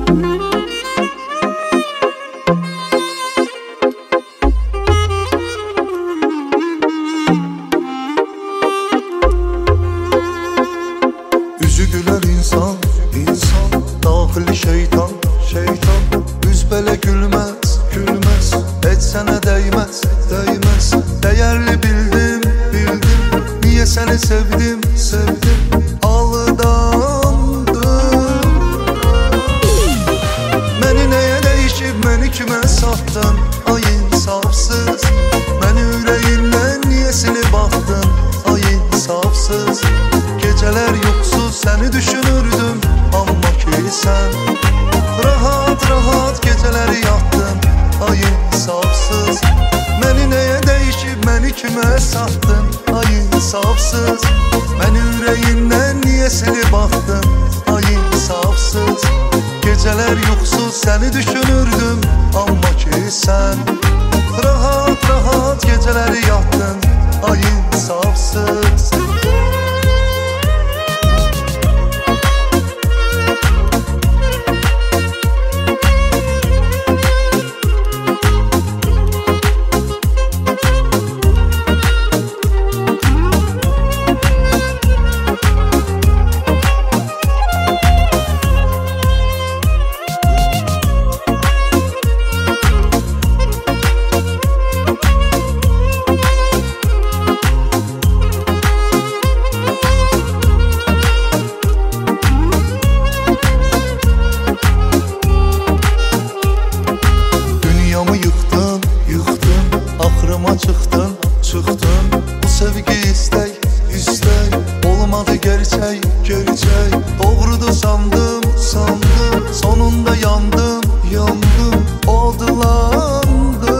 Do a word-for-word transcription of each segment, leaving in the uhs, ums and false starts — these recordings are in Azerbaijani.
Yüzü güler insan, insan daxili şeytan, şeytan. Üz belə gülməz, gülməz. Heç sənə dəyməz, dəyməz. Dəyərli bildim, bildim. Niyə səni sevdim, sevdim. Aldandım. Məni nəyə dəyişib, məni kimə satdın? Ay insafsız. Məni ürəyindən niyə silib atdın? Ay insafsız. Geceler yoksuz seni düşünürdüm, amma ki sen rahat rahat geceleri yattın. Ay insafsız. Məni nəyə dəyişib, məni kimə satdın? Ay insafsız. Məni ürəyindən niyə silib atdın? Ay insafsız. Geceler yoksuz seni düşünürdüm, amma ki sen rahat rahat geceleri yattın. Ay insafsız. Yıktın, yıktın, axırıma çıxdın, çıxdın. Bu sevgi istək, istək olmadı gerçək, gerçək. Doğrudu sandım, sandım. Sonunda yandım, yandım, odlandım.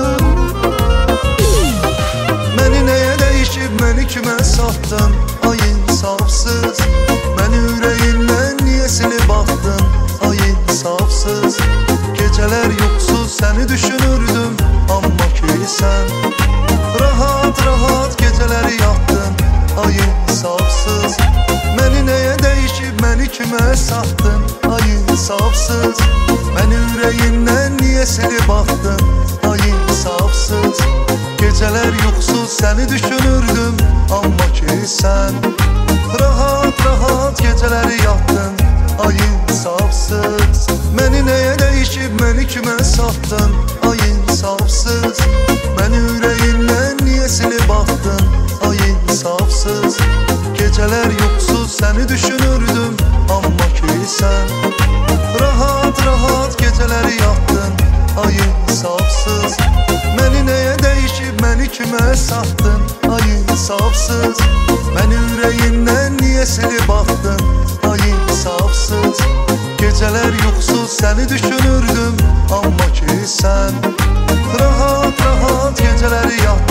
Məni nəyə dəyişib, məni kimə satdın? Ay insafsız. Məni ürəyindən niyə silib atdın? Ay insafsız. Geceler yoksuz seni düşünürdüm, amma ki sen rahat rahat geceleri yattın. Ay insafsız. Məni nəyə dəyişib, məni kimə satdın? Ay insafsız. Məni ürəyindən niyə silib atdın? Ay insafsız. Geceler yoksuz seni düşünürdüm, amma ki sen rahat rahat geceleri yattın. Ay insafsız. Məni nəyə dəyişib, məni kimə satdın? Ay insafsız. Məni ürəyindən niyə silib atdın? Ay insafsız. Geceler yoksuz seni düşünürdüm, amma ki sen rahat rahat geceleri yattın. Ay insafsız. Məni nəyə dəyişib, məni kimə satdın? Ay insafsız. Məni ürəyindən niyə silib atdın? Ay insafsız. Geceler yoksuz seni düşünürdüm, amma ki sen rahat rahat geceleri yattın.